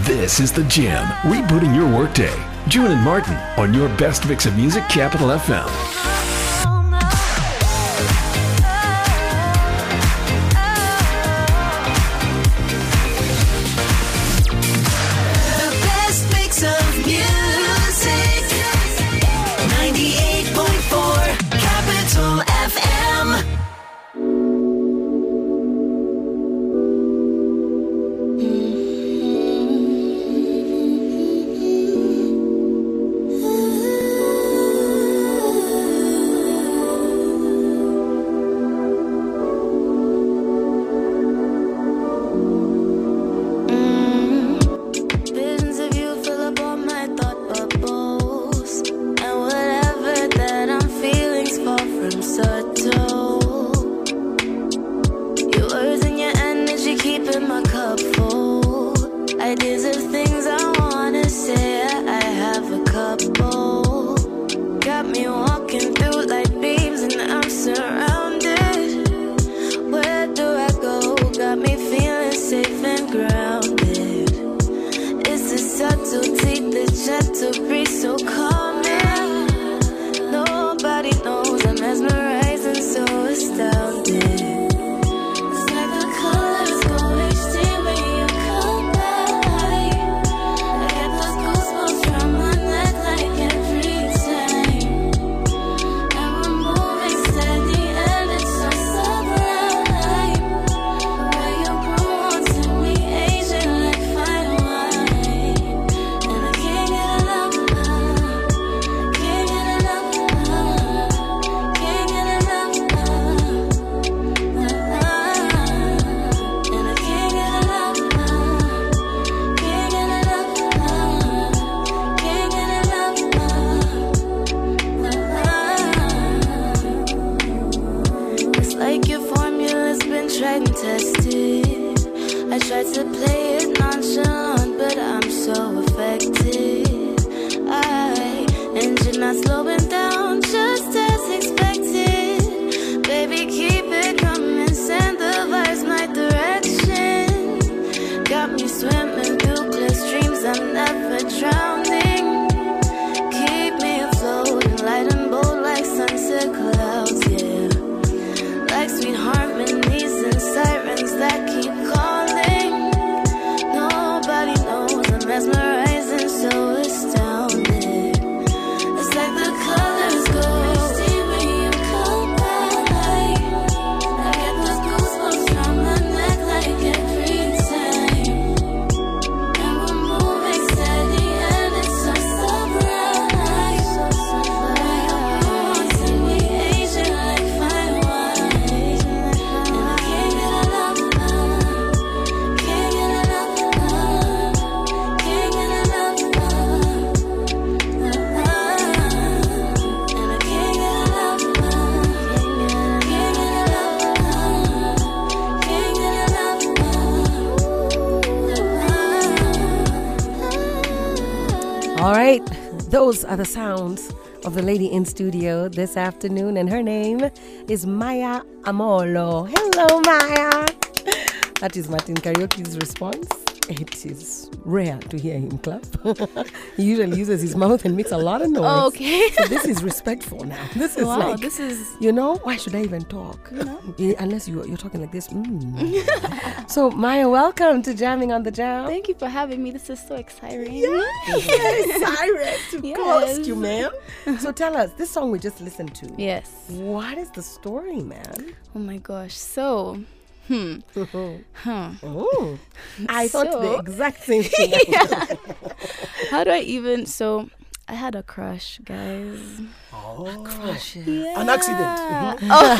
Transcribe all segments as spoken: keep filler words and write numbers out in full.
This is The Jam, rebooting your workday. June and Martin on your best mix of music, Capital F M. Those are the sounds of the lady in studio this afternoon, and her name is Maya Amolo. Hello, Maya. That is Martin Karaoke's response. It is rare to hear him clap. He usually uses his mouth and makes a lot of noise. Oh, okay. So this is respectful now. This is wow, like, this is... you know, why should I even talk? You know? Yeah, unless you, you're talking like this. Mm. So, Maya, welcome to Jamming on the Jam. Thank you for having me. This is so exciting. Yes, Cyrus, of yes. course, you man. So tell us, this song we just listened to. Yes. What is the story, man? Oh my gosh. So... Hmm. huh. Oh, I So- thought the exact same thing. Yeah. How do I even... So, I had a crush, guys. Oh. Crush. Yeah. An accident.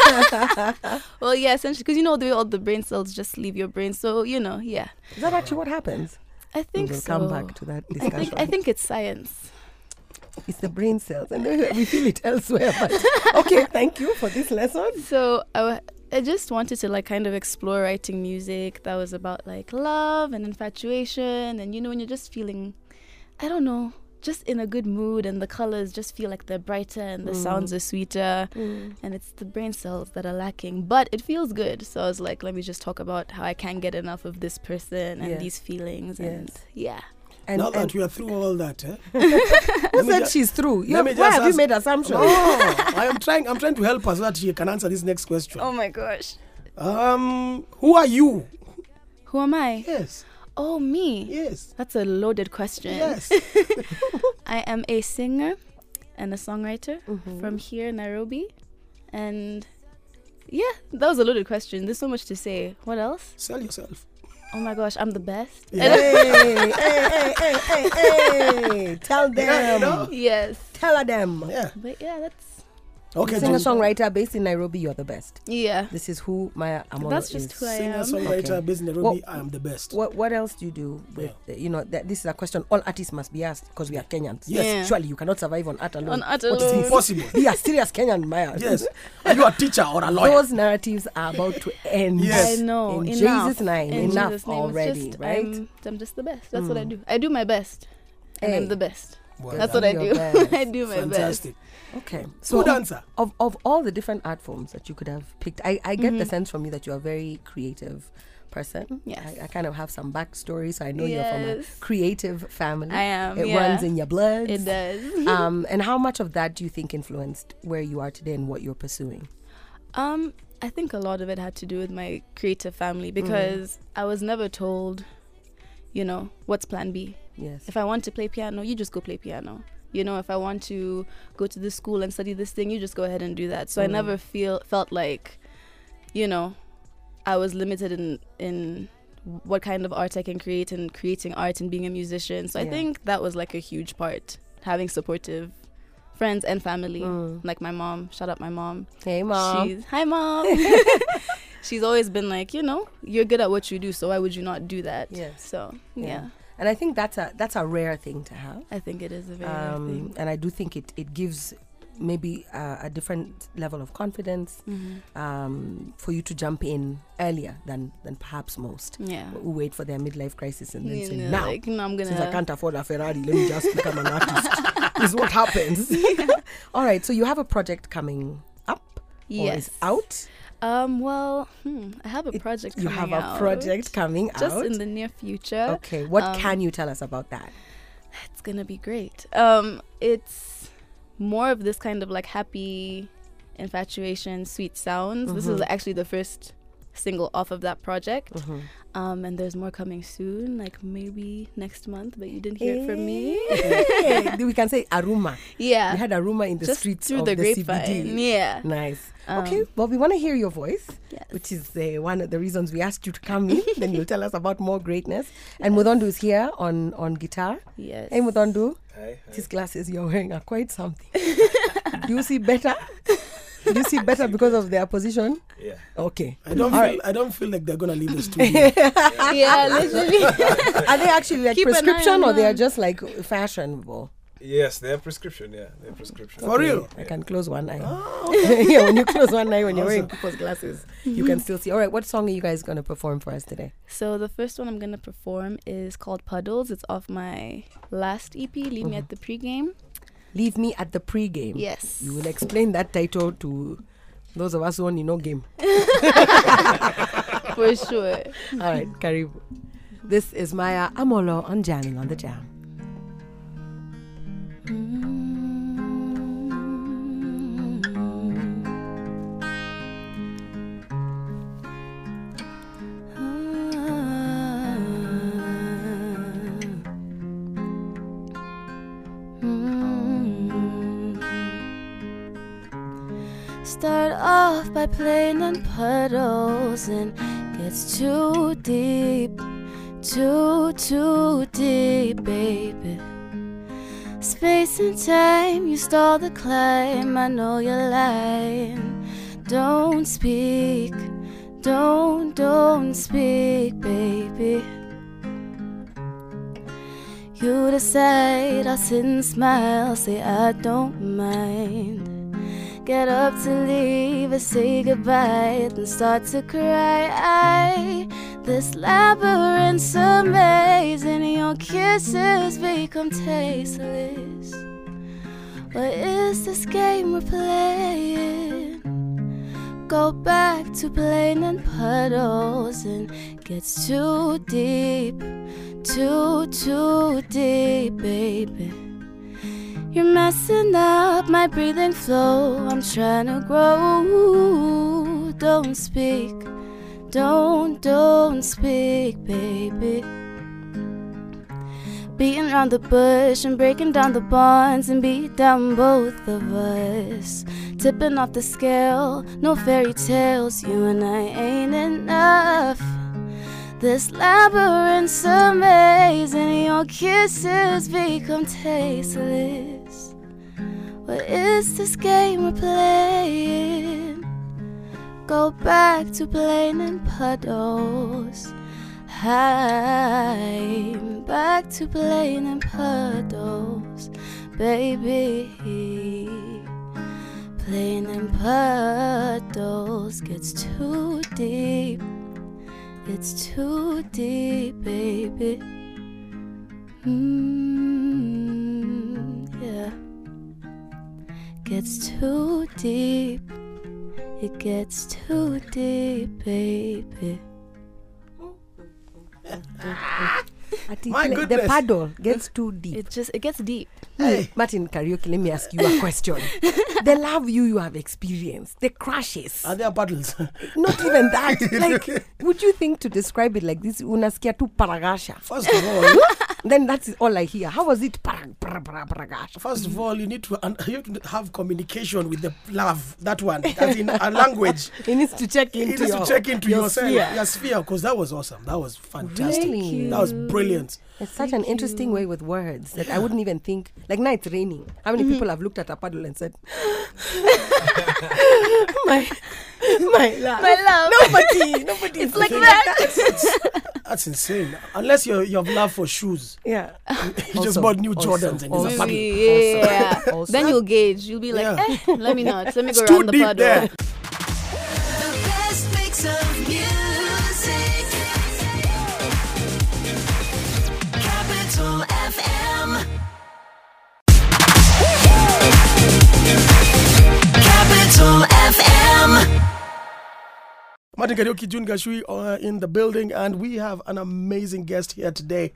Oh. Well, yeah, essentially, because you know the way all the brain cells just leave your brain. So, you know, yeah. Is that actually what happens? I think we'll so. come back to that I discussion. think, I think it's science. It's the brain cells, and we feel it elsewhere. But okay, thank you for this lesson. So, I, w- I just wanted to like kind of explore writing music that was about like love and infatuation, and you know when you're just feeling, I don't know, just in a good mood, and the colors just feel like they're brighter and the Mm. sounds are sweeter, Mm. and it's the brain cells that are lacking, but it feels good. So I was like, let me just talk about how I can't get enough of this person and Yes. these feelings, and Yes. yeah. And, now and that we are through all that, eh? who said she's through? You let have, me why just have you ask- made assumptions? No, I am trying. I'm trying to help her so that she can answer this next question. Oh my gosh. Um, who are you? Who am I? Yes, Oh, me. yes, That's a loaded question. yes. I am a singer and a songwriter Mhm. from here, Nairobi. And yeah, that was a loaded question. There's so much to say. What else? Sell yourself. Oh my gosh, I'm the best. Yeah. Hey, hey, hey, hey, hey, hey. Tell them. Yeah, you know? Yes. Tell them. Yeah. But yeah, that's Okay, Singer Joe. songwriter based in Nairobi, you're the best. yeah. This is who Maya Amolo That's just is. who I Singer, am. songwriter, Okay. based in Nairobi. I am the best. What what else do you do with you know that this is a question all artists must be asked because we are Kenyans. Yes. Yeah. Surely you cannot survive on art alone. On art What is alone. this? Impossible. Be a serious Kenyan Maya. Yes. Are you a teacher or a lawyer? Those narratives are about to end. Yes. I know. In enough. Jesus' name, In enough Jesus' name. It's already, just, right? I'm, I'm just the best. That's what I Mm. do. I do my best. And Hey. I'm the best. Well That's done. what I Your do. best. I do my best. Fantastic. Okay. So Good of, answer. of of all the different art forms that you could have picked, I, I get the Mhm. sense from you that you're a very creative person. Yes. I, I kind of have some backstory, so I know you're from a Yes. creative family. I am. It yeah. runs in your blood. It does. um, and how much of that do you think influenced where you are today and what you're pursuing? Um, I think a lot of it had to do with my creative family Mm. because I was never told, you know, what's plan B. Yes. If I want to play piano, you just go play piano. You know, if I want to go to this school and study this thing, you just go ahead and do that. So I Mm. never feel felt like, you know, I was limited in in what kind of art I can create and creating art and being a musician. So I Yeah. think that was like a huge part, having supportive friends and family. Mm. Like my mom, shout out my mom. Hey, mom. She's hi mom. She's always been like, you know, you're good at what you do, so why would you not do that? Yes. So Yeah. yeah, And I think that's a that's a rare thing to have. I think it is a very rare Um, thing. and I do think it, it gives maybe uh, a different level of confidence Mhm. um, for you to jump in earlier than, than perhaps most Yeah. who wait for their midlife crisis and then You say, know, now, like, no, I'm gonna. since I can't afford a Ferrari, let me just become an artist. This is what happens. All right, so you have a project coming up or Yes. is out? Um. Well, hmm, I have a It- project. You coming have a out project coming just out? in the near future. Okay, what um, can you tell us about that? It's gonna be great. Um. It's more of this kind of like happy infatuation, sweet sounds. This is Mhm. actually the first single off of that project. Mhm. Um, and there's more coming soon, like maybe next month, but you didn't hear it from me. Hey, we can say Aruma. Yeah. We had Aruma in the Just streets through of the the, grapevine. C B D. Yeah. Nice. Um, okay, well, we want to hear your voice, Yes. which is uh, one of the reasons we asked you to come in. Then you'll tell us about more greatness. And Mudondu is here on, on guitar. Yes. Hey, Mudondu, Hi, these glasses you're wearing are quite something. Do you see better? Do you see better because of their position? Yeah. Okay. I don't All feel. right. I don't feel like they're gonna leave the studio. Yeah, literally. Are they actually like Keep an eye prescription on or they are them. just like fashionable? Yes, they have prescription. Yeah, they have prescription. For real? I can close one eye. Oh, Yeah, when you close one eye, when you're wearing Awesome. people's glasses, you can still see. All right, what song are you guys going to perform for us today? So the first one I'm gonna perform is called Puddles. It's off my last E P, Leave Me at the Pregame. Leave Me at the Pre-Game. Yes. You will explain that title to those of us who only know game. For sure. All right, Karibu. This is Maya Amolo on Jamming on the Jam. Start off by playing in puddles and gets too deep, too, too deep, baby. Space and time, you stall the climb. I know you're lying. Don't speak, don't, don't speak, baby. You decide, I'll sit and smile, say I don't mind. Get up to leave or say goodbye, then start to cry. I, this labyrinth's amazing, your kisses become tasteless. What is this game we're playing? Go back to playing in puddles and gets too deep, too, too deep, baby. You're messing up my breathing flow. I'm trying to grow. Don't speak, don't, don't speak, baby. Beating around the bush and breaking down the bonds and beat down both of us. Tipping off the scale, no fairy tales. You and I ain't enough. This labyrinth's amazing. Your kisses become tasteless. What is this game we're playing? Go back to playing in puddles. I'm back to playing in puddles, baby. Playing in puddles gets too deep. It's too deep, baby. Mm, yeah. Gets too deep. It gets too deep, baby. My the goodness. paddle gets too deep. It just it gets deep. Hey. Martin Karaoke, let me ask you a question. The love you you have experienced, the crashes, Are there paddles? not even that. Like, would you think to describe it like this? Unaskia tu paragasha. First of all, Then that's all I hear. How was it? Parag, parag, parag, paragasha. first of all, you need to un- you have to have communication with the love. That one, as in a language. He needs to check You into need your, to check into your yourself, sphere. your sphere, because that was awesome. That was fantastic. Really? That was brilliant. It's such an interesting way with words that I wouldn't even think. Like, now it's raining. How many people have looked at a puddle and said, my, my love. My love. Nobody, nobody. It's like that. That's insane. Unless you you have love for shoes, Yeah. you just bought new Jordans and there's a paddle. Yeah. Also. Then you'll gauge. You'll be like, Yeah. eh, let me not. Let me go It's too around the deep puddle. there. The best mix of music. Capital F M. Capital F M. Martin Karaoke, June Gashui uh, in the building, and we have an amazing guest here today,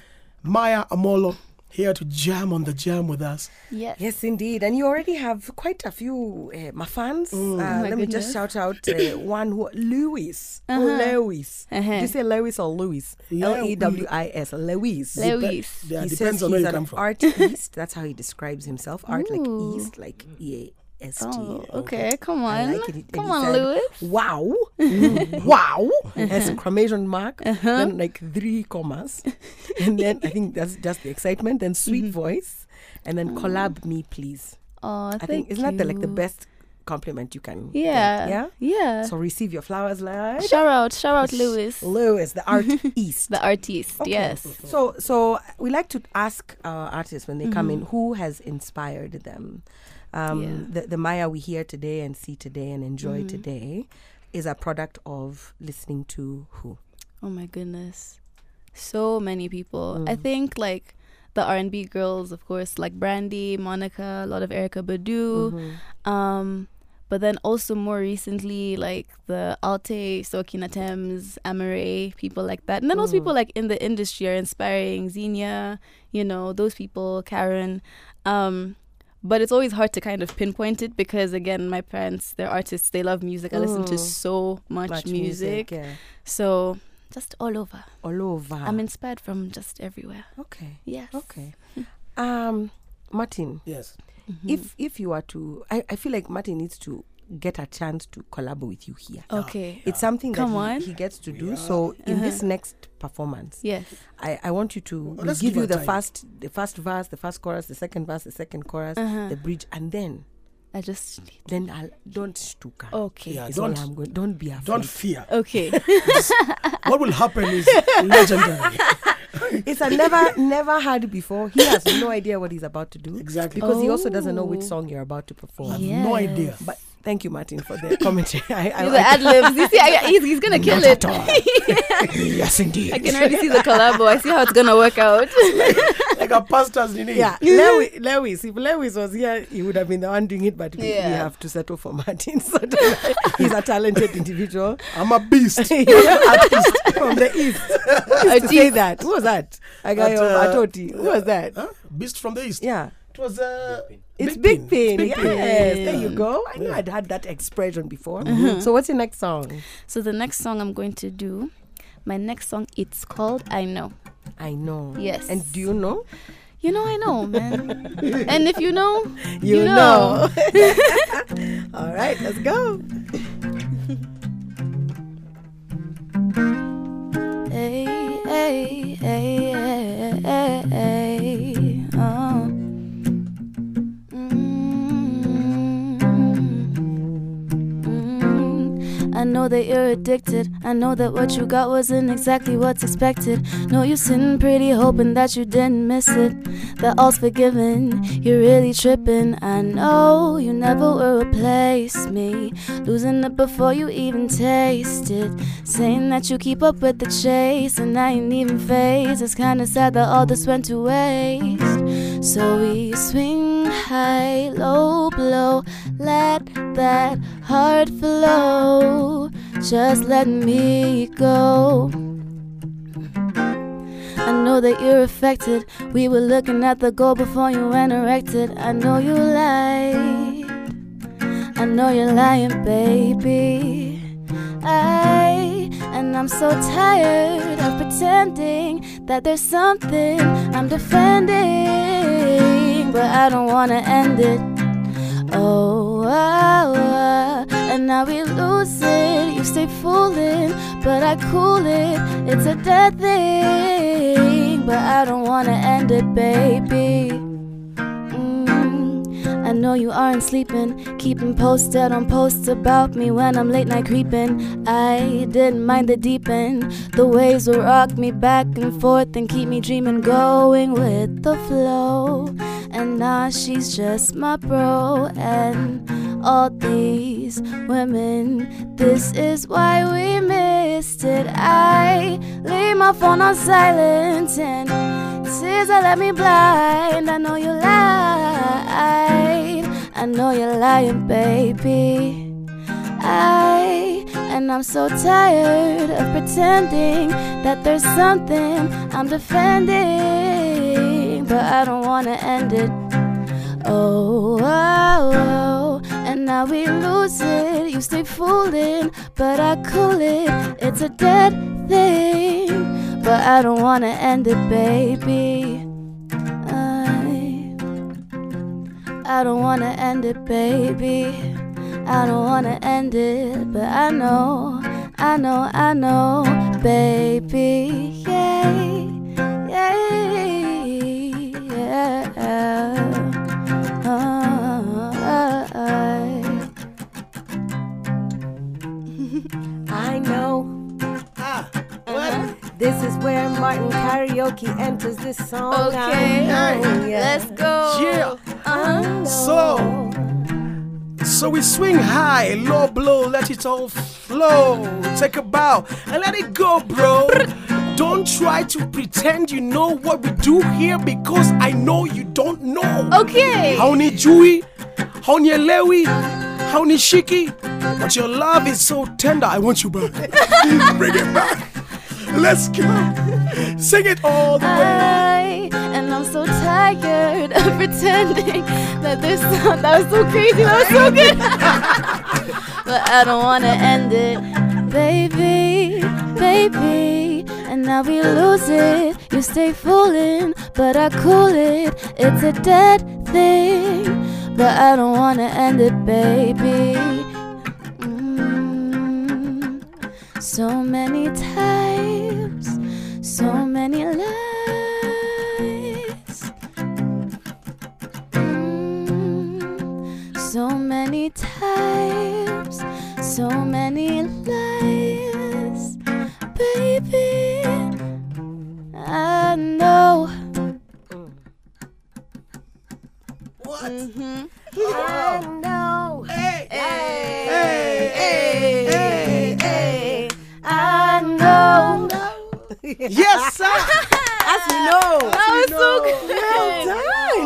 Maya Amolo, here to jam on the jam with us. Yes. Yes, indeed. And you already have quite a few uh, my fans. Uh, my let me just goodness. shout out uh, one who, Lewis. Uh-huh. Lewis. Uh-huh. Did you say Lewis or Louis? L E W I S. Lewis. Lewis. Yeah, He depends says on where he's you an come from. artist. That's how he describes himself. Art like Ooh. East, like E A S T. Oh, okay. Come I on. like it. And Come he on, said, Lewis. Wow. Mm, wow. Exclamation mark. Then like three commas. And then I think that's just the excitement. Then sweet voice. And then collab me, please. Oh, I thank think, isn't that the, like the you. best compliment you can Yeah. get? Yeah? Yeah. So receive your flowers, like Shout out. Shout out, Lewis. Lewis, the art east. The artist. Okay. Yes. So, so we like to ask our artists when they come Mm-hmm. in, who has inspired them? Um, Yeah. the, the Maya we hear today and see today and enjoy Mm-hmm. today is a product of listening to who? Oh my goodness. So many people. Mm. I think like the R and B girls, of course, like Brandy, Monica, a lot of Erykah Badu. Mm-hmm. Um, but then also more recently, like the Alte, Sokina Thames, Amare, people like that. And then also Mm. people like in the industry are inspiring. Xenia, you know, those people, Karen. Um, but it's always hard to kind of pinpoint it because, again, my parents, they're artists. They love music. I listen to Mm. so much, Much music. yeah. So just all over. All over. I'm inspired from just everywhere. okay. Yes. Okay. Um, Martin, Yes. if if you are to, I, I feel like Martin needs to get a chance to collab with you here. Okay. It's something Come that on. he, he gets to do. So in this next performance, Yes. I, I want you to Well, we'll let's give give you her the time. first the first verse, the first chorus, the second verse, the second chorus, Uh-huh. the bridge, and then I just. then I'll don't stuka. Okay. Yeah, It's all don't I'm going. Don't be afraid. don't fear. Okay. What will happen is legendary. It's a never never heard before. He has no idea what he's about to do. Exactly. Because he also doesn't know which Oh. song you're about to I perform. have Yes. no idea. But thank you, Martin, for the commentary. I, I, the ad libs. You see, I, he's, he's gonna kill it. yes, indeed. I can already see the collabo. I see how it's gonna work out. Like like a pastor's nini. Yeah, Lewis, Lewis. If Lewis was here, he would have been the one doing it, but we, we Yeah. have to settle for Martin. So he's a talented individual. I'm a beast. He's an artist from the East. Who used to say that? Who was that? A guy That, of uh, Atoti. Who was that? Huh? Beast from the East. Yeah. It was uh, It's Big Pin. Big Yes, Pin. there you go. I knew I'd had that expression before. So what's your next song? So the next song I'm going to do, my next song, it's called I Know. I know. Yes. And do you know? You know I know, man. And if you know, You, you know. know. All right, let's go. Hey, hey, hey, hey, hey, hey, oh. Mm, mm. I know that you're addicted. I know that what you got wasn't exactly what's expected. Know you're sitting pretty, hoping that you didn't miss it. That all's forgiven. You're really tripping. I know you never will replace me. Losing it before you even taste it. Saying that you keep up with the chase, and I ain't even phased. It's kinda sad that all this went to waste. So we swing high, low, blow. Let that heart flow. Just let me go. I know that you're affected. We were looking at the goal before you went erected. I know you lied. I know you're lying, baby. I and I'm so tired of pretending that there's something I'm defending, but I don't wanna end it. Oh, oh, oh. And now we lose it. You stay fooling, but I cool it. It's a dead thing, but I don't wanna end it, baby. Mm. I know you aren't sleeping, keeping posted on posts about me when I'm late night creeping. I didn't mind the deep end. The waves will rock me back and forth and keep me dreaming, going with the flow. And now she's just my bro, and all these women, this is why we missed it. I leave my phone on silent and tears that let me blind. I know you lied, I know you're lying, baby. I and I'm so tired of pretending that there's something I'm defending, but I don't wanna end it. Oh, oh, oh. And now we lose it. You stay fooling, but I cool it. It's a dead thing, but I don't wanna end it, baby. I, I don't wanna end it, baby. I don't wanna end it, but I know, I know, I know, baby. Yeah, yeah, yeah. Oh, I know. Ah, what? This is where Martin Karaoke enters this song. Okay, I know, yeah. let's go. Yeah. Uh-huh. So, so we swing high, low blow, let it all flow. Take a bow and let it go, bro. Don't try to pretend you know what we do here, because I know you don't know. Okay. Hauni Jui, Hauni Lewi, Hauni Shiki. But your love is so tender. I want you back. Bring it back. Let's go. Sing it all the way. I, and I'm so tired of pretending that there's some, that was so crazy, that was so good. But I don't wanna end it, baby, baby. And now we lose it. You stay fooling, but I cool it. It's a dead thing, but I don't wanna end it, baby. Mm, so many times, so many lies. Mm, so many times, so many lies, baby. I know. What? Mm-hmm. I know. Hey, Hey, hey, hey, hey, I know. Yes, sir. As we know. That was so good.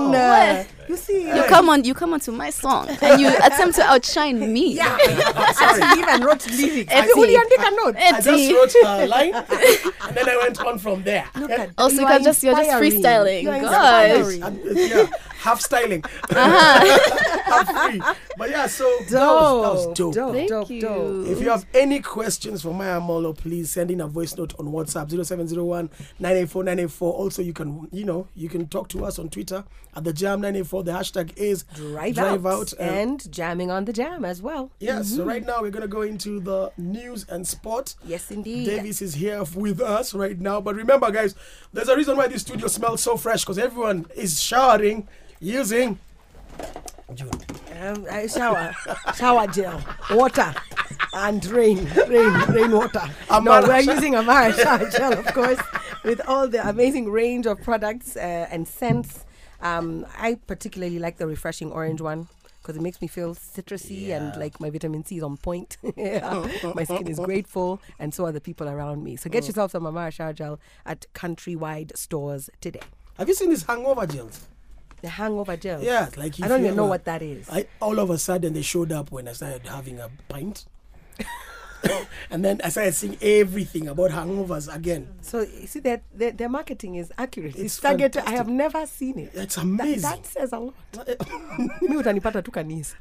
on. Uh, you see, You come on, you come onto my song and you attempt to outshine me. yeah. Actually, even wrote lyrics. Eti. Uliandika notes. I just wrote a line, and then I went on from there. Look at Also, you you are can just you're just inspiring. freestyling. You are Gosh. inspiring. And, uh, yeah, half styling, Uh-huh. half free. But yeah, so that was, that Dope, was dope. dope, Thank dope, you. dope. If you have any questions for Maya Molo, please send in a voice note on WhatsApp zero seven zero one nine eight four nine eight four. Also, you can you know you can talk to us on Twitter at the Jam nine eight four. The hashtag is Drive, Drive out, Out, uh, and jamming on the jam as well. yeah. So right now we're gonna go into the news and sport. Yes, indeed. Davis is here with us right now. But remember, guys, there's a reason why this studio smells so fresh because everyone is showering using. June. Um, I shower, shower gel, water, and rain, rain, rain water. No, Amara we're shower- using Amara shower gel, of course, with all the amazing range of products uh, and scents. Um, I particularly like the refreshing orange one because it makes me feel citrusy and like my vitamin C is on point. Yeah. My skin is grateful, and so are the people around me. So get yourself some Amara shower gel at countrywide stores today. Have you seen these hangover gels? The hangover gel. Yeah, like if I don't you even know ever- what that is. I, all of a sudden they showed up when I started having a pint. And then I started seeing everything about hangovers again. So you see that their, their marketing is accurate. It's, It's targeted. I fantastic. have never seen it. It's That, amazing. that says a lot. Mi utanipata tu kanisa.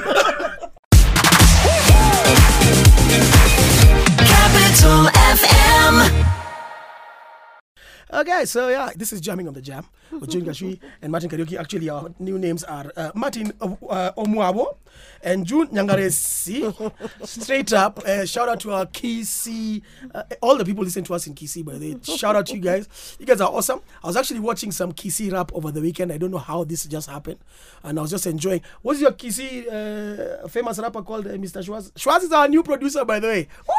Capital F M. Okay, so yeah, this is Jamming on the Jam with June Gashui and Martin Karaoke. Actually, our new names are uh, Martin uh, uh, Omuabo and June Nyangaresi. Straight up, uh, shout out to our Kisi, uh, all the people listen to us in Kisi, by the way. Shout out to you guys. You guys are awesome. I was actually watching some Kisi rap over the weekend. I don't know how this just happened, and I was just enjoying. What's your Kisi uh, famous rapper called, uh, Mister Schwaz? Schwaz is our new producer, by the way. Woo!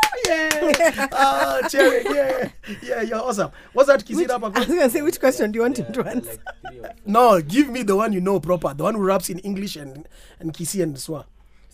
Yeah, uh, Cherry, yeah, yeah, you're awesome. What's that Kisi rapper I was called? going to say, which question do you want him to answer? No, give me the one you know proper, the one who raps in English and and Kisi and Swa.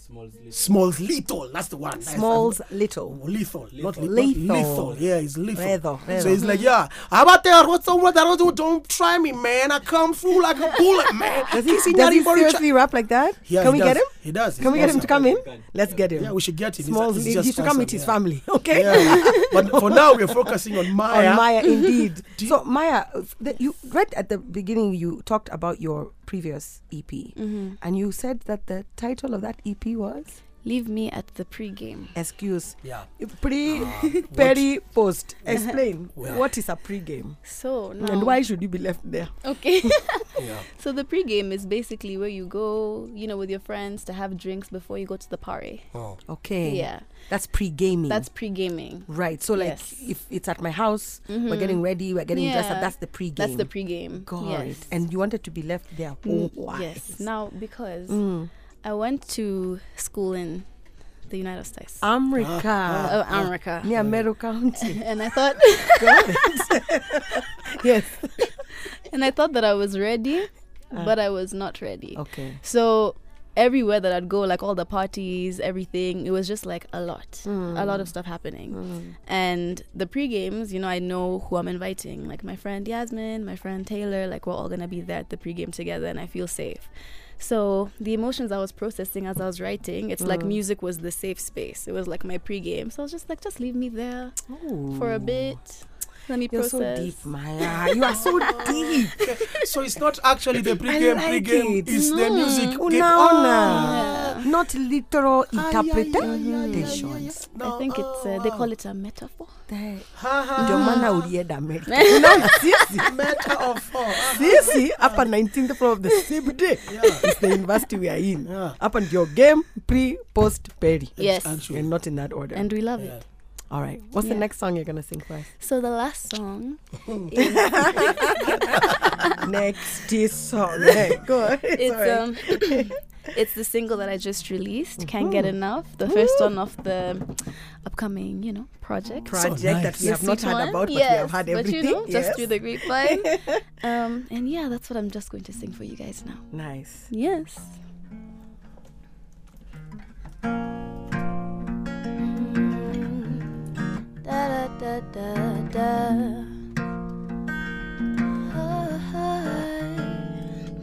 Smalls Lethal, that's the one. That's Smalls the- Little. Lethal, not Lethal. lethal. Not lethal. Yeah, it's lethal. Lethal, So lethal. it's like, yeah, how about that? What's the word? Don't, don't try me, man. I come through like a bullet, man. Does he, Kissing does he everybody seriously rap like that? Yeah, Can he we does. get him? He does. Can we get him to come in? can. Let's get him. Yeah, we should get him. He's- Smalls, he's he, just he should come meet awesome, his yeah. family, okay? Yeah, but for now we're focusing on Maya. On Maya, indeed. Do you- So, Maya, uh, the, you right at the beginning, you talked about your previous E P, Mm-hmm. and you said that the title of that E P was Leave me at the pregame. Excuse. Yeah. Pre, peri, post. Explain. Well. What is a pre-game? So now, And why should you be left there? Okay. Yeah. So the pregame is basically where you go, you know, with your friends to have drinks before you go to the party. Oh. Okay. Yeah, That's pre-gaming. that's pre-gaming. right. So, like, Yes. if it's at my house, we're Mhm. getting ready, we're getting dressed up, Yeah. that's the pre-game. That's the pregame. Got yes. it. And you wanted to be left there. Oh, Mm, why? yes. Now because Mm. I went to school in the United States, America. uh, America, Near Meru County. and I thought, Got it. Yes. and I thought that I was ready, Ah. but I was not ready. Okay. So everywhere that I'd go, like all the parties, everything, it was just like a lot, Mm. a lot of stuff happening. Mm. And the pre-games, you know, I know who I'm inviting, like my friend Yasmin, my friend Taylor, like we're all gonna be there at the pre-game together, and I feel safe. So the emotions I was processing as I was writing, it's like Mm. music was the safe space. It was like my pre-game. So I was just like, just leave me there for a bit. Let me You're process. so deep, Maya. You are so deep. So it's not actually the pregame, like pregame, it. it's the No. music. Una, game. una. Yeah. Not literal Ah, yeah, yeah, yeah, yeah, yeah, interpretations. yeah. No, I think it's uh, they oh, call it a metaphor. There. Ha, ha, Ndio ha. maana ulienda Amerika. Unaona sisi? Metaphor. Sisi hapa nineteenth floor of the same day. Yeah. It's the university we are in. Yeah. Hapa ndio game, pre, post, peri. Yes. Actually. And not in that order. And we love Yeah. it. All right. What's the Yeah. next song you're going to sing for us? So the last song Next song. Hey, go on. It's it's all right. um it's the single that I just released, Can't Get Enough, the first one of the upcoming, you know, project. project nice. that we The have not sweet heard one. about, but yes, we have had but everything. you know, just Yes. through the grapevine. um, and yeah, that's what I'm just going to sing for you guys now. Nice. Yes. Da da da da da.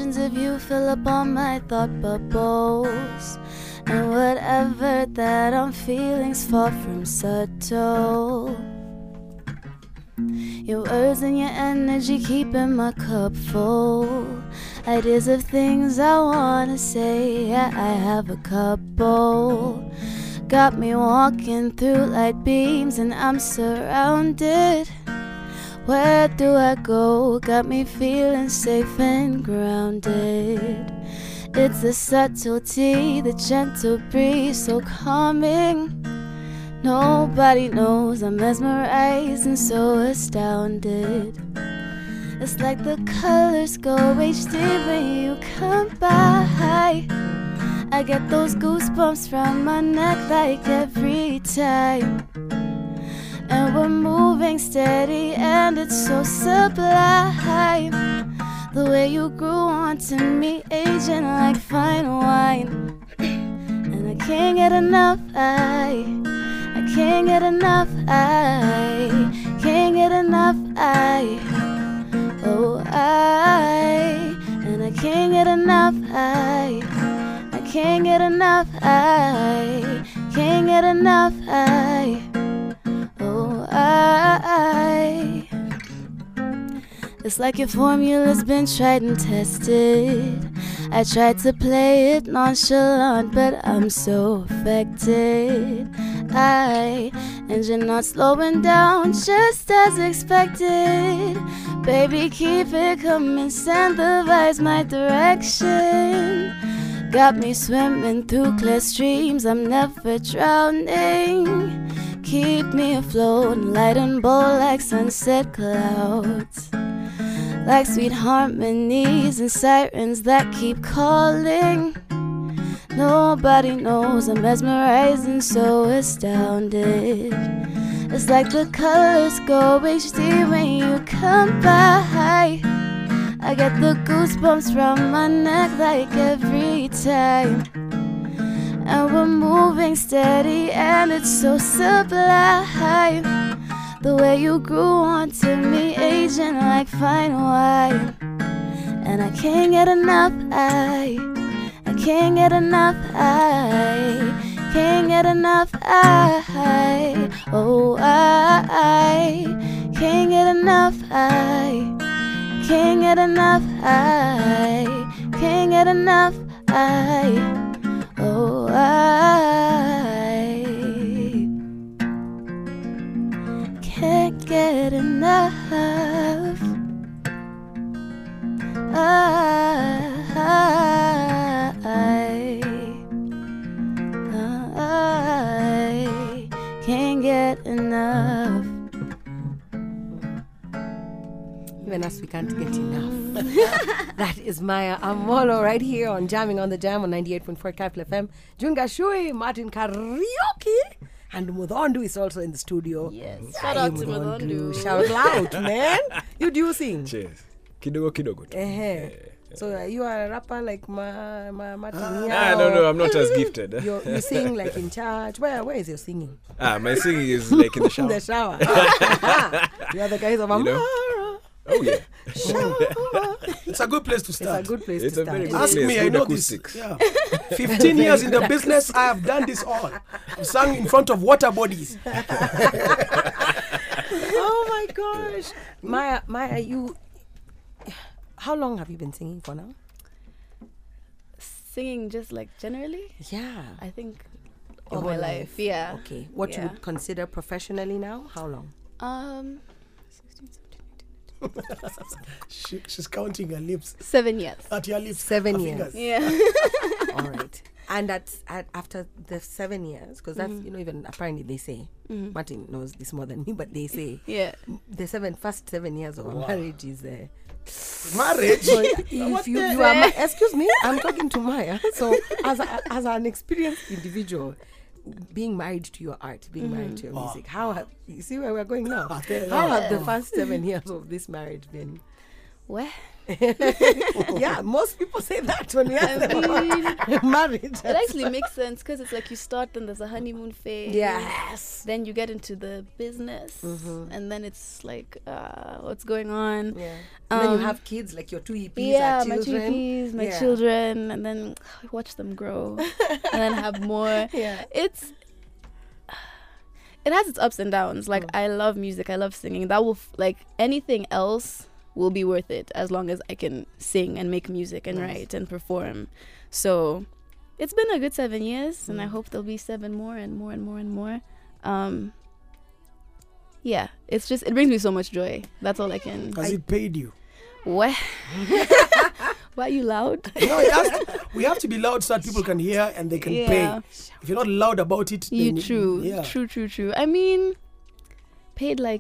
Visions of you fill up all my thought bubbles. And whatever that I'm feeling's far from subtle. Your words and your energy keeping my cup full. Ideas of things I wanna say, yeah, I have a couple. Got me walking through light beams and I'm surrounded. Where do I go? Got me feeling safe and grounded. It's the subtlety, the gentle breeze, so calming. Nobody knows I'm mesmerized and so astounded. It's like the colors go H D when you come by. I get those goosebumps from my neck like every time. And we're moving steady and it's so sublime. The way you grew onto me, aging like fine wine. And I can't get enough, I I can't get enough, I can't get enough, I oh I and I can't get enough, I I can't get enough, I can't get enough, I oh I. It's like your formula's been tried and tested. I tried to play it nonchalant, but I'm so affected. I, and you're not slowing down just as expected. Baby, keep it coming, send the vibes my direction. Got me swimming through clear streams, I'm never drowning. Keep me afloat, light and bold like sunset clouds. Like sweet harmonies and sirens that keep calling. Nobody knows I'm mesmerized and so astounded. It's like the colors go H D when you come by. I get the goosebumps from my neck like every time. And we're moving steady and it's so sublime. The way you grew onto me, aging like fine wine. And I can't get enough, I I can't get enough, I can't get enough, I oh I can't get enough, I can't get enough, I can't get enough, I oh I can't get enough. I, I, I can't get enough. Even us, we can't get enough. That is Maya Amolo right here on Jamming on the Jam on ninety-eight point four Capital F M. June Gashui, Martin Karaoke. And Mudondu is also in the studio. Yes. Hi, Shout out to Mudondu. Shout out, man. You do sing? Cheers. Kidogo kidogo. tu. Uh-huh. So uh, you are a rapper like Ma, Ma, Martin? Ah, no, no, I'm not as gifted. You you sing like in church. Where where is your singing? Ah, my singing is like in the In shower. the shower. You are the guys of You know? Amara. Oh yeah. It's a good place to It's start. a good place It's to a very start. good Ask place. me, I Good know acoustics. this. Yeah. fifteen years in the business, I have done this all. I've sung in front of water bodies. Oh my gosh. Maya, Maya, you, how long have you been singing for now? Singing just like generally, Yeah. I think Your all my whole life. Yeah. Okay. What you Yeah. would consider professionally now? How long? Um, She, she's counting her lips. seven years. At your lips. Seven her years. fingers. Yeah. All right. And that's at, after the seven years, because that's, you know, even apparently they say, Martin knows this more than me, but they say Yeah. the seven first seven years of a marriage is uh, Marriage? so if you, What you the- are ma- excuse me, I'm talking to Maya. So as a, as an experienced individual, being married to your art, being married to your music, how have, you see where we're going now? Okay, How yeah. have the first seven years of this marriage been? Well, Yeah, most people say that when we ask them about marriage. It actually makes sense because it's like you start, then there's a honeymoon phase. Yes. Then you get into the business, and then it's like, uh, what's going on? Yeah. And then you Um, have kids, like your two E Ps Yeah, are my two children. Ps, my Yeah. children, and then watch them grow, and then have more. Yeah. It's it has its ups and downs. Like I love music, I love singing. That will f- like anything else will be worth it as long as I can sing and make music and write and perform. So it's been a good seven years, and I hope there'll be seven more and more and more and more. Um, yeah, it's just it brings me so much joy. That's all I can. Has it paid you? What? Why are you loud? No, it has to, we have to be loud so that people can hear and they can Yeah. pay. If you're not loud about it, You then true, yeah. true, true, true. I mean, paid like,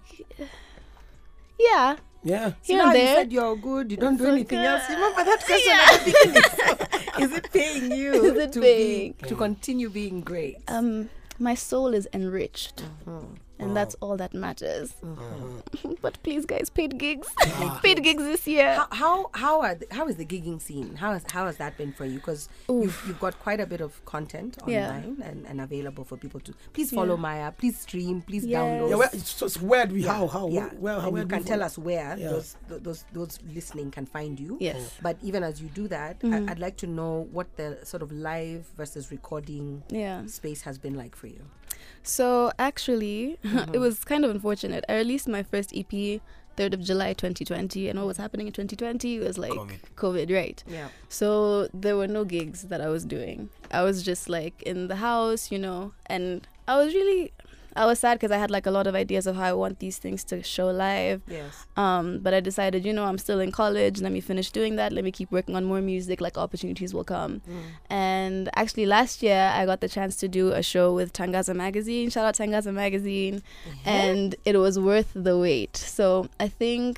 yeah, Yeah. here now and you there. said you're good, you don't do So anything good. else. Remember that question at the beginning? So, is it paying you Is it to paying? be to continue being great? Um, my soul is enriched, Mm-hmm. and that's all that matters. But please, guys, paid gigs, paid gigs this year. How how how are the, how is the gigging scene? How has how has that been for you? Because you've, you've got quite a bit of content Yeah. online and, and available for people to. Please follow Maya. Please stream. Please Yes. download. Yeah, where, so, so where do we, how, how, yeah. where, how, and where you do we can tell follow? us where Yeah. those th- those those listening can find you. Yes. But even as you do that, Mm-hmm. I, I'd like to know what the sort of live versus recording Yeah. space has been like for you. So actually, it was kind of unfortunate. I released my first E P third of July twenty twenty, and what was happening in twenty twenty was like COVID. COVID, right? Yeah. So there were no gigs that I was doing. I was just like in the house, you know, and I was really, I was sad because I had like a lot of ideas of how I want these things to show live. Yes. Um, but I decided, you know, I'm still in college. Let me finish doing that. Let me keep working on more music. Like opportunities will come. And actually, last year I got the chance to do a show with Tangaza Magazine. Shout out Tangaza Magazine, and it was worth the wait. So I think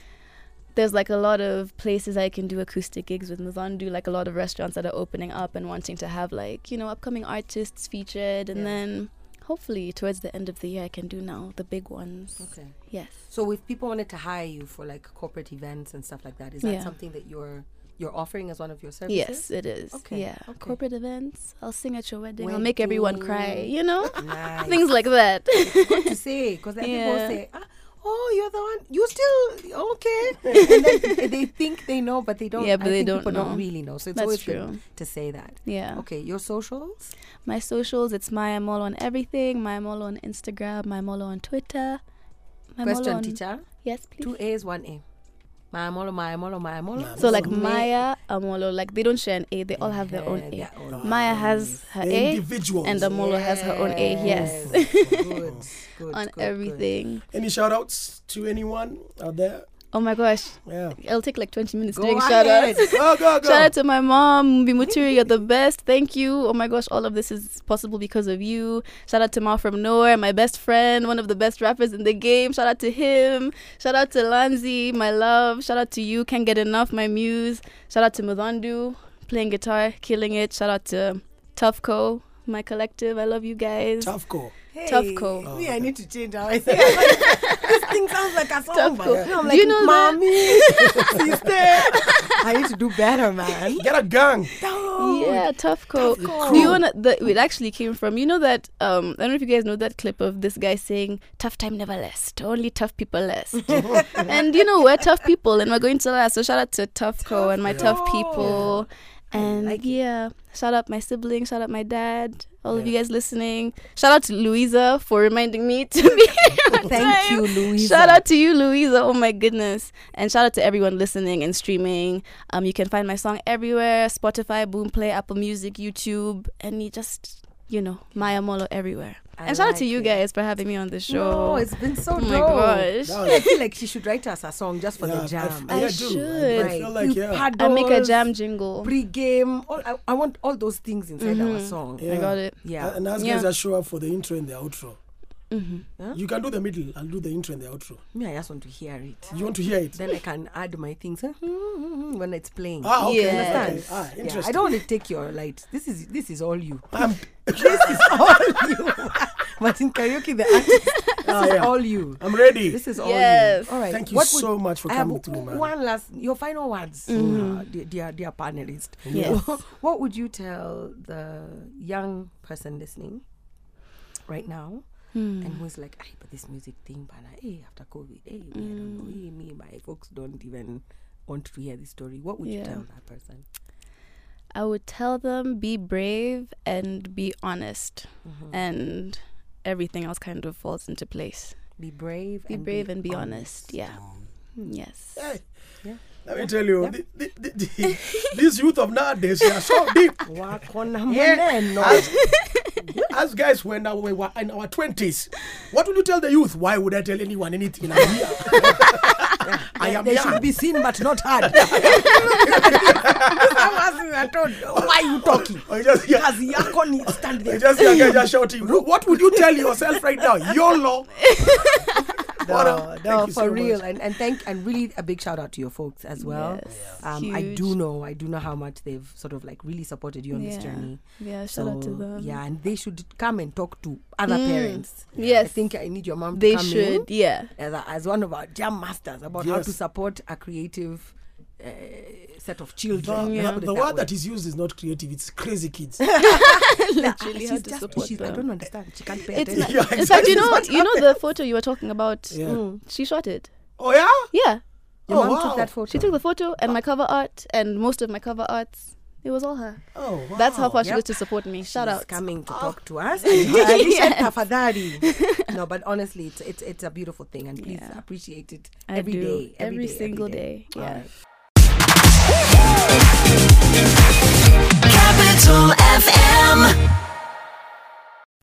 there's like a lot of places I can do acoustic gigs with Muzandu, like a lot of restaurants that are opening up and wanting to have like, you know, upcoming artists featured, and Yeah. then hopefully towards the end of the year I can do now the big ones. Okay. Yes. So if people wanted to hire you for like corporate events and stuff like that, is that Yeah. something that you're you're offering as one of your services? Yes, it is. Okay, Yeah. okay. Corporate events. I'll sing at your wedding. I'll make everyone cry. Wedding. You know, Nice. things like that. Good to say, because then people Yeah. say, ah, "Oh, you're the one. You still okay?" And then they think they know, but they don't. Yeah, but I they think don't people know. don't really know. So it's That's always true. good to say that. Yeah. Okay, your socials. My socials. It's Maya Molo on everything. Maya Molo on Instagram. Maya Molo on Twitter. Maya Molo Question, on- teacher. Yes, please. Two A's, one A. Maya Molo, Maya Molo, Maya Molo. So like Ma- Maya, Amolo, like they don't share an A. They all have their own Yeah, A. their own. Maya has her The A, individuals. and Amolo has her own A. Yes. good, good, on good, good. everything. Any shout outs to anyone out there? Oh my gosh, Yeah. it'll take like twenty minutes Go doing ahead. shout outs. Go, go, go. Shout out to my mom, Bimutiri, you're the best. Thank you. Oh my gosh, all of this is possible because of you. Shout out to Ma from Nowhere, my best friend, one of the best rappers in the game. Shout out to him. Shout out to Lanzi, my love. Shout out to you, Can't Get Enough, my muse. Shout out to Muzandu, playing guitar, killing it. Shout out to Toughco, my collective. I love you guys. Tough call. Hey, Tough call. Me, I need to change how I say it. This thing sounds like a song. Tough but call. I'm Do like, you know that- mommy, sister. I need to do better, man. Get a gang. Yeah, Toughco. Toughco. Do you wanna? The, it actually came from. You know that? Um, I don't know if you guys know that clip of this guy saying, "Tough time never lasts. Only tough people last." And you know we're tough people, and we're going to last. So shout out to Toughco and my tough people. And like it. yeah, shout out my siblings. Shout out my dad. All of you guys listening. Shout out to Louisa for reminding me to be here on Thank time. you, Louisa. Shout out to you, Louisa. Oh my goodness. And shout out to everyone listening and streaming. Um, you can find my song everywhere: Spotify, Boomplay, Apple Music, YouTube, and you just, you know, Maya Molo everywhere. I and shout out to like you it. guys for having me on the show. No, it's been so oh dope. my gosh. That I was- feel like she should write us a song just for yeah, the jam. I, I yeah, do. should. I, I feel like, You yeah. paddles, I make a jam jingle. pre-game. All, I, I want all those things inside our song. Yeah. I got it. Yeah. And as Yeah. guys just show up for the intro and the outro. Mm-hmm. You can do the middle. I'll do the intro and the outro. Me, I just want to hear it. You want to hear it? Then I can add my things huh, when it's playing. Ah, okay. Yeah. okay. Understand? Ah, Yeah, interesting. I don't want to take your light. This is this is all you. I'm, This is all you. Martin Karaoke, the artist. Ah, is yeah. all you. I'm ready. This is all Yes. you. All right. Thank you What so much for I have coming through, man. One last, your final words, uh, dear, dear, dear panelist. Yes. What would you tell the young person listening right now, Hmm. and who's like, "Hey, but this music thing, pana, hey, after COVID, hey, me, I don't know, hey, me, my folks don't even want to hear this story." What would you Yeah. tell that person? I would tell them be brave and be honest, Mm-hmm. and everything else kind of falls into place. Be brave. Be and brave and be honest. Yeah. Yes. Hey, Yeah. let me tell you, the, the, the, the, this youth of nowadays, they are so deep. Wakona Yeah. maneno. As, as guys, when uh, we were in our twenties, what would you tell the youth? Why would I tell anyone anything? I'm here. I am They young. should be seen but not heard. Why are you talking? I just hear, Kazi yako ni stand I there. just hear guys just shouting. What would you tell yourself right now? YOLO. What No, a- no, thank you for so real, much. and and thank and really a big shout out to your folks as well. Yes. Um, I do Huge. know, I do know how much they've sort of like really supported you on this Yeah. journey. Yeah, shout out to them. Yeah, and they should come and talk to other Mm. parents. Yes. I think I need your mom to They come should. in Yeah. as, a, as one of our jam masters about how Yes. to support a creative uh, set of The, children. Yeah. Let's the, put it the that word way. that is used is not creative, it's crazy kids. Literally She's had to just- support she's- I them. don't understand. She can't pay It's attention. not, Yeah, in fact, exactly. you know, That's you know the photo you were talking about. Yeah. Mm. She shot it. Oh, yeah? Yeah, Your Oh, mom wow. took that photo. she took the photo and my cover art and most of my cover arts. It was all her. Oh, wow. That's how far she Yep. was to support me. Shout She's out. coming to talk to us. And you said Yes. tafadhali. No, but honestly, it's it's it's a beautiful thing, and please Yeah. appreciate it I every do. day, every day, single day. day. All Yeah. right.